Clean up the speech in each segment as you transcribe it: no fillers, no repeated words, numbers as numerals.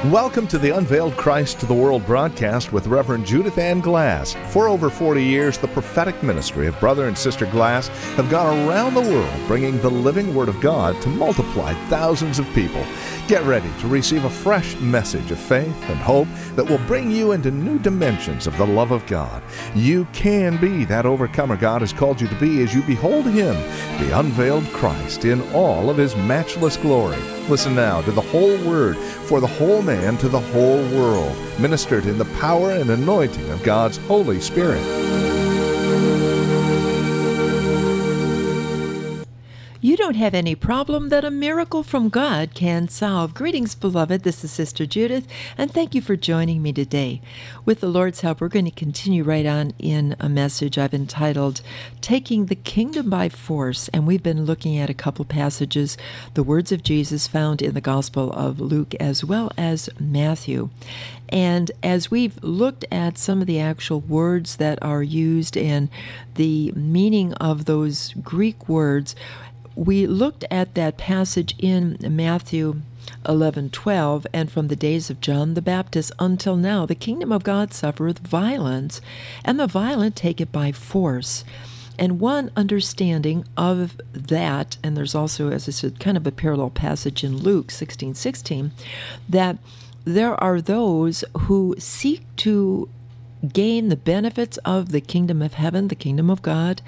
Welcome to the Unveiled Christ to the World broadcast with Reverend Judith Ann Glass. For over 40 years, the prophetic ministry of Brother and Sister Glass have gone around the world bringing the living Word of God to multiply thousands of people. Get ready to receive a fresh message of faith and hope that will bring you into new dimensions of the love of God. You can be that overcomer God has called you to be as you behold Him, the unveiled Christ, in all of His matchless glory. Listen now to the whole Word for the whole man to the whole world, ministered in the power and anointing of God's Holy Spirit. You don't have any problem that a miracle from God can solve. Greetings, beloved. This is Sister Judith, and thank you for joining me today. With the Lord's help, we're going to continue right on in a message I've entitled, Taking the Kingdom by Force, and we've been looking at a couple passages, the words of Jesus found in the Gospel of Luke as well as Matthew. And as we've looked at some of the actual words that are used and the meaning of those Greek words, we looked at that passage in Matthew 11:12, and from the days of John the Baptist until now, the kingdom of God suffereth violence, and the violent take it by force. And one understanding of that, and there's also, as I said, kind of a parallel passage in Luke 16:16, that there are those who seek to gain the benefits of the kingdom of heaven, the kingdom of God,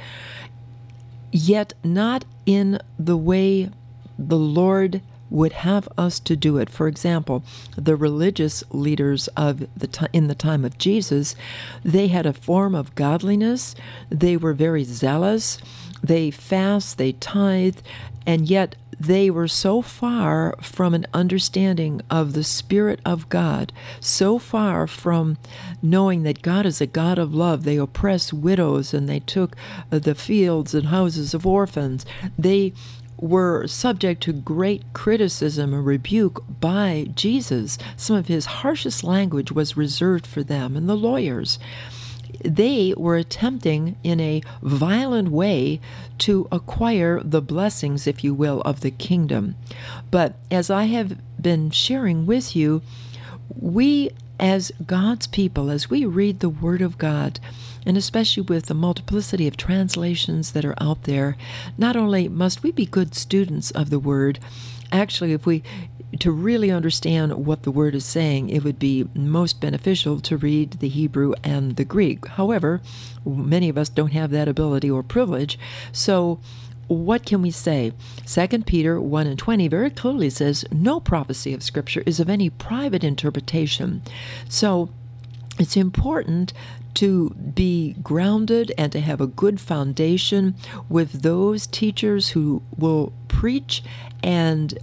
yet not in the way the Lord would have us to do it. For example, the religious leaders of in the time of Jesus, they had a form of godliness. They were very zealous. They fast, they tithe, and yet they were so far from an understanding of the Spirit of God, so far from knowing that God is a God of love. They oppressed widows and they took the fields and houses of orphans. They were subject to great criticism and rebuke by Jesus. Some of his harshest language was reserved for them and the lawyers. They were attempting in a violent way to acquire the blessings, if you will, of the kingdom. But as I have been sharing with you, we as God's people, as we read the Word of God, and especially with the multiplicity of translations that are out there, not only must we be good students of the Word, actually, to really understand what the Word is saying, it would be most beneficial to read the Hebrew and the Greek. However, many of us don't have that ability or privilege. So what can we say? 2 Peter 1:20 very clearly says, no prophecy of Scripture is of any private interpretation. So it's important to be grounded and to have a good foundation with those teachers who will preach and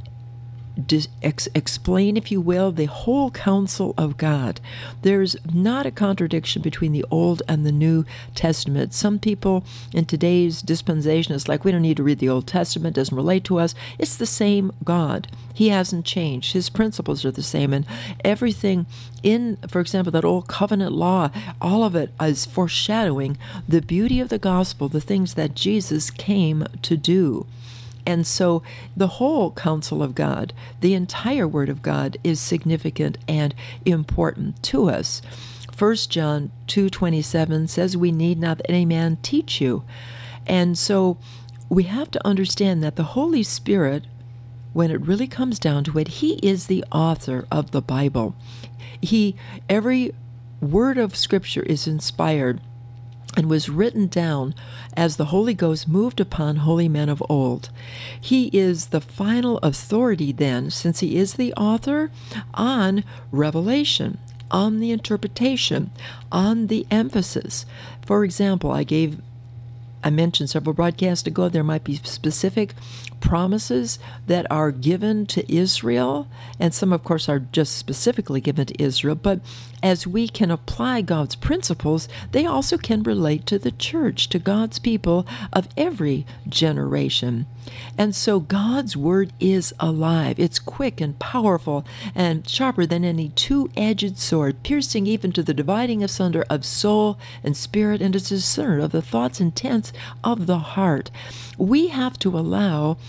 explain, if you will, the whole counsel of God. There's not a contradiction between the Old and the New Testament. Some people in today's dispensation, it's like we don't need to read the Old Testament, it doesn't relate to us. It's the same God. He hasn't changed. His principles are the same. And everything in, for example, that old covenant law, all of it is foreshadowing the beauty of the gospel, the things that Jesus came to do. And so the whole counsel of God, the entire Word of God, is significant and important to us. 1 John 2:27 says, we need not that any man teach you. And so we have to understand that the Holy Spirit, when it really comes down to it, He is the author of the Bible. Every word of Scripture is inspired and was written down as the Holy Ghost moved upon holy men of old. He is the final authority then, since He is the author, on revelation, on the interpretation, on the emphasis. For example, I mentioned several broadcasts ago, there might be specific promises that are given to Israel, and some, of course, are just specifically given to Israel, but as we can apply God's principles, they also can relate to the church, to God's people of every generation. And so God's Word is alive. It's quick and powerful and sharper than any two-edged sword, piercing even to the dividing asunder of soul and spirit, and is a discerner of the thoughts and intents of the heart. We have to allow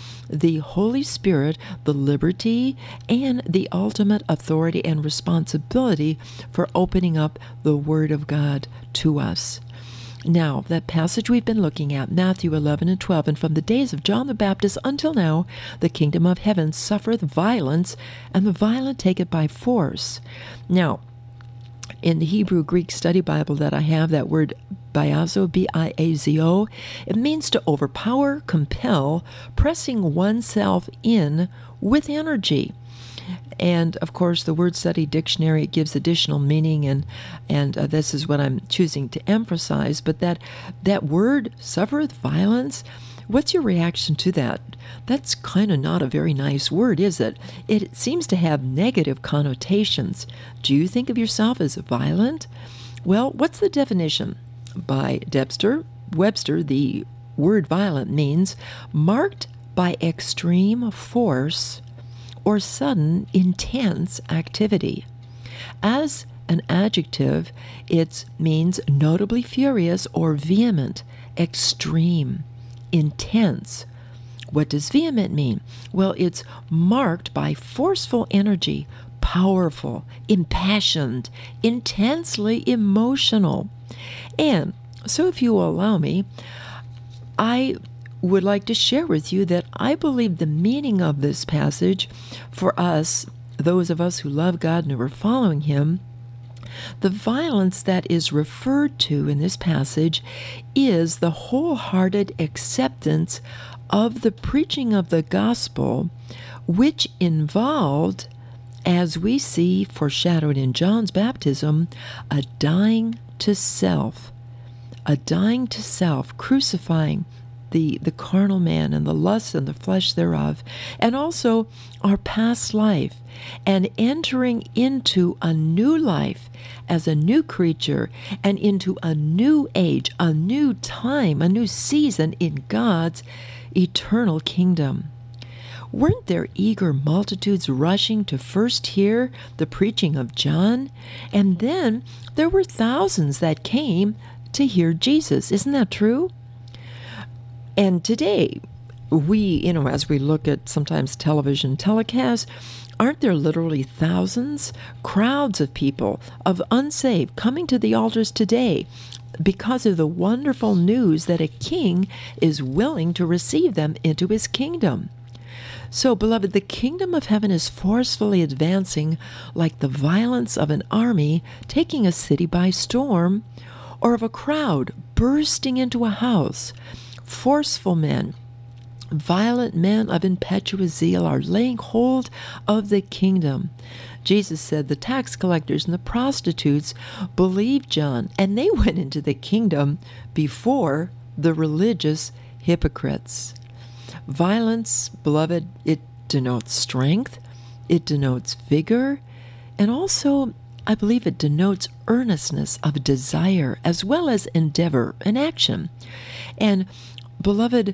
the Holy Spirit the liberty and the ultimate authority and responsibility for opening up the Word of God to us. Now, that passage we've been looking at, Matthew 11 and 12, and from the days of John the Baptist until now, the kingdom of heaven suffereth violence, and the violent take it by force. Now, in the Hebrew Greek study Bible that I have, that word biazo, B-I-A-Z-O, it means to overpower, compel, pressing oneself in with energy. And, of course, the Word Study Dictionary, it gives additional meaning, and this is what I'm choosing to emphasize. But that word, suffereth violence, what's your reaction to that? That's kind of not a very nice word, is it? It seems to have negative connotations. Do you think of yourself as violent? Well, what's the definition? By Webster, the word violent means marked by extreme force or sudden, intense activity. As an adjective, it means notably furious or vehement, extreme, intense. What does vehement mean? Well, it's marked by forceful energy, powerful, impassioned, intensely emotional. And so if you will allow me, I would like to share with you that I believe the meaning of this passage for us, those of us who love God and who are following Him, the violence that is referred to in this passage is the wholehearted acceptance of the preaching of the gospel, which involved, as we see foreshadowed in John's baptism, a dying to self, crucifying the carnal man and the lust and the flesh thereof, and also our past life, and entering into a new life as a new creature and into a new age, a new time, a new season in God's eternal kingdom. Weren't there eager multitudes rushing to first hear the preaching of John? And then there were thousands that came to hear Jesus. Isn't that true? And today, we, as we look at sometimes television telecasts, aren't there literally thousands, crowds of people, of unsaved, coming to the altars today because of the wonderful news that a king is willing to receive them into his kingdom? So, beloved, the kingdom of heaven is forcefully advancing like the violence of an army taking a city by storm, or of a crowd bursting into a house. Forceful men, violent men of impetuous zeal are laying hold of the kingdom. Jesus said the tax collectors and the prostitutes believed John, and they went into the kingdom before the religious hypocrites. Violence, beloved, it denotes strength, it denotes vigor, and also, I believe it denotes earnestness of desire as well as endeavor and action. And beloved,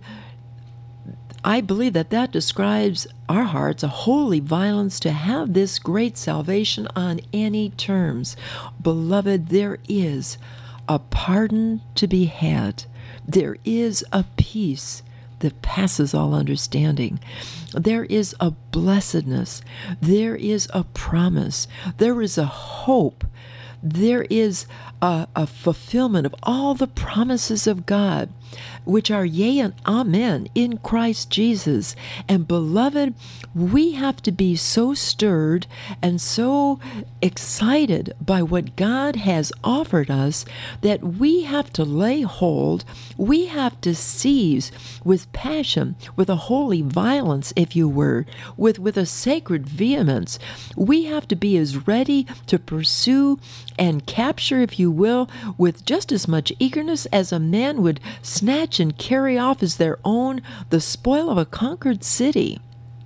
I believe that describes our hearts, a holy violence to have this great salvation on any terms. Beloved, there is a pardon to be had. There is a peace that passes all understanding. There is a blessedness. There is a promise. There is a hope. There is a fulfillment of all the promises of God, which are yea and amen in Christ Jesus. And beloved, we have to be so stirred and so excited by what God has offered us that we have to lay hold, we have to seize with passion, with a holy violence, if you were, with a sacred vehemence. We have to be as ready to pursue and capture, if you will, with just as much eagerness as a man would snatch and carry off as their own the spoil of a conquered city.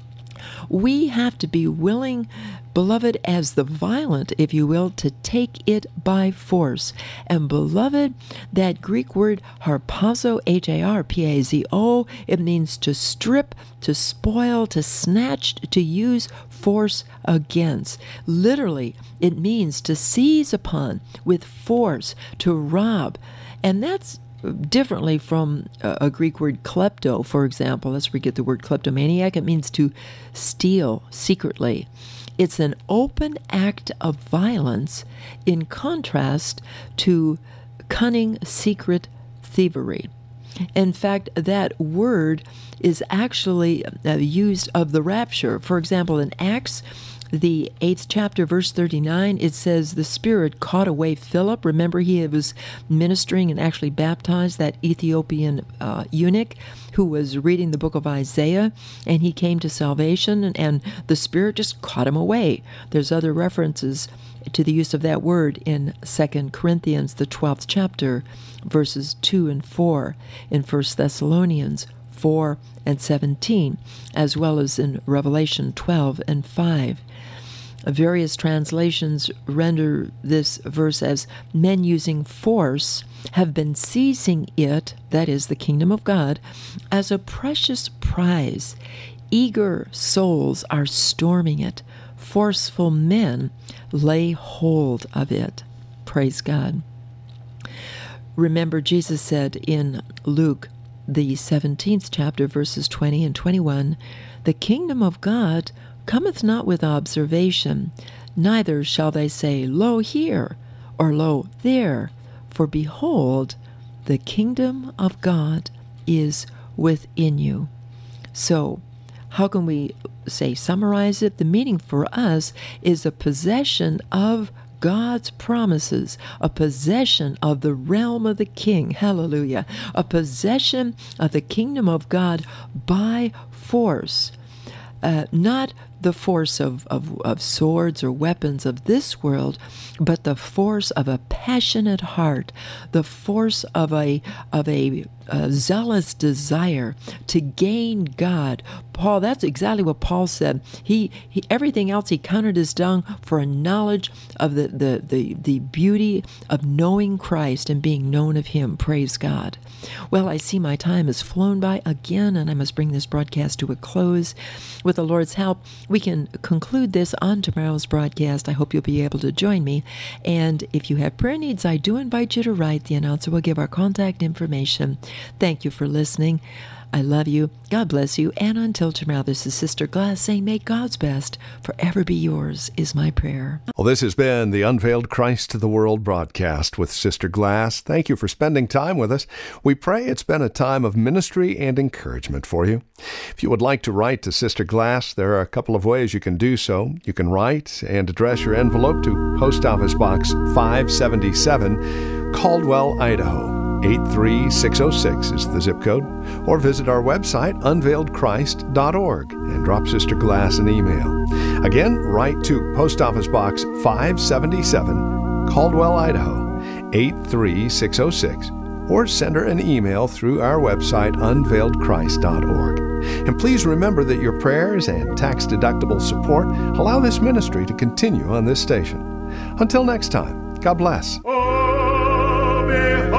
We have to be willing, beloved, as the violent, if you will, to take it by force. And beloved, that Greek word harpazo, H-A-R-P-A-Z-O, it means to strip, to spoil, to snatch, to use force against. Literally, it means to seize upon with force, to rob. And that's differently from a Greek word klepto, for example. That's where we get the word kleptomaniac. It means to steal secretly. It's an open act of violence in contrast to cunning secret thievery. In fact, that word is actually used of the rapture. For example, in Acts, the 8th chapter, verse 39, it says the Spirit caught away Philip. Remember, he was ministering and actually baptized that Ethiopian eunuch who was reading the book of Isaiah, and he came to salvation, and the Spirit just caught him away. There's other references to the use of that word in 2 Corinthians, the 12th chapter, verses 2 and 4, in 1 Thessalonians 4 and 17, as well as in Revelation 12 and 5. Various translations render this verse as men using force have been seizing it, that is, the kingdom of God, as a precious prize. Eager souls are storming it. Forceful men lay hold of it. Praise God. Remember, Jesus said in Luke, the 17th chapter, verses 20 and 21, the kingdom of God cometh not with observation, neither shall they say, Lo here, or Lo there, for behold, the kingdom of God is within you. So, how can we summarize it? The meaning for us is a possession of God's promises, a possession of the realm of the King, hallelujah, a possession of the kingdom of God by force, not the force of swords or weapons of this world, but the force of a passionate heart, the force of a zealous desire to gain God. Paul, that's exactly what Paul said. He everything else he counted as dung for a knowledge of the beauty of knowing Christ and being known of Him. Praise God. Well, I see my time has flown by again, and I must bring this broadcast to a close. With the Lord's help, we can conclude this on tomorrow's broadcast. I hope you'll be able to join me. And if you have prayer needs, I do invite you to write. The announcer will give our contact information. Thank you for listening. I love you. God bless you. And until tomorrow, this is Sister Glass saying, may God's best forever be yours, is my prayer. Well, this has been the Unveiled Christ to the World broadcast with Sister Glass. Thank you for spending time with us. We pray it's been a time of ministry and encouragement for you. If you would like to write to Sister Glass, there are a couple of ways you can do so. You can write and address your envelope to Post Office Box 577, Caldwell, Idaho. 83606 is the zip code, or visit our website, unveiledchrist.org, and drop Sister Glass an email. Again, write to Post Office Box 577, Caldwell, Idaho, 83606, or send her an email through our website, unveiledchrist.org. And please remember that your prayers and tax-deductible support allow this ministry to continue on this station. Until next time, God bless.